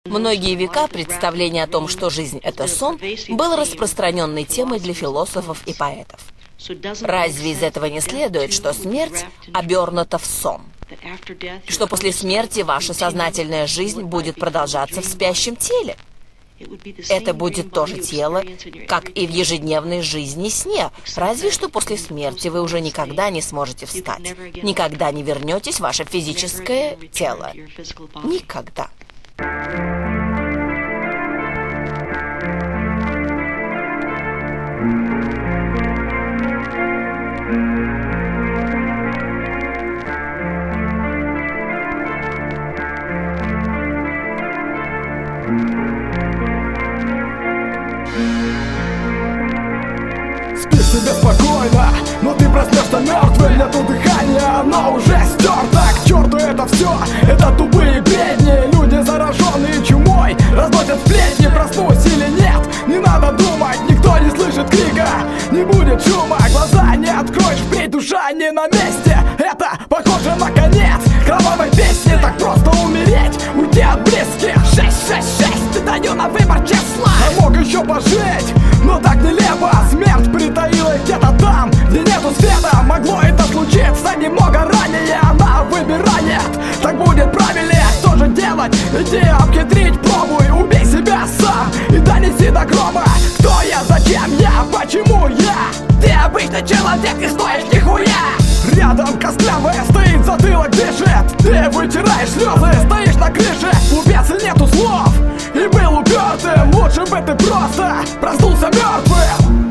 Многие века представление о том, что жизнь — это сон, было распространенной темой для философов и поэтов. Разве из этого не следует, что смерть обернута в сон? Что после смерти ваша сознательная жизнь будет продолжаться в спящем теле? Это будет то же тело, как и в ежедневной жизни и сне, разве что после смерти вы уже никогда не сможете встать. Никогда не вернетесь в ваше физическое тело. Никогда. Спи себе спокойно, но ты проснешься мертвым. Нету дыхания, оно уже стерто. К черту это все, это тупые бредни. Люди, зараженные чумой, разносят сплетни. Проснусь или нет, не надо думать. Никто не слышит крика, не будет шума. Глаза не откроешь, впредь душа не на месте. Это похоже на конец кровавой песни. Так просто умереть, уйти от близких. 666, ты даю на выбор числа. А мог еще пожить, но так нелепо. Смерть притаилась где-то там, где нету света. Могло это случиться немного ранее. Она выбирает, так будет правильнее. Что же делать? Иди обхитрить, пробуй. Убей себя сам и донеси до гроба. Кто я, зачем я, почему я? Ты обычный человек, не стоишь нихуя. Рядом костлявая стоит, затылок дышит. Ты вытираешь слезы, стоишь на крыше. У беса нету слов и был упертым. Лучше бы ты просто проснулся мертвым.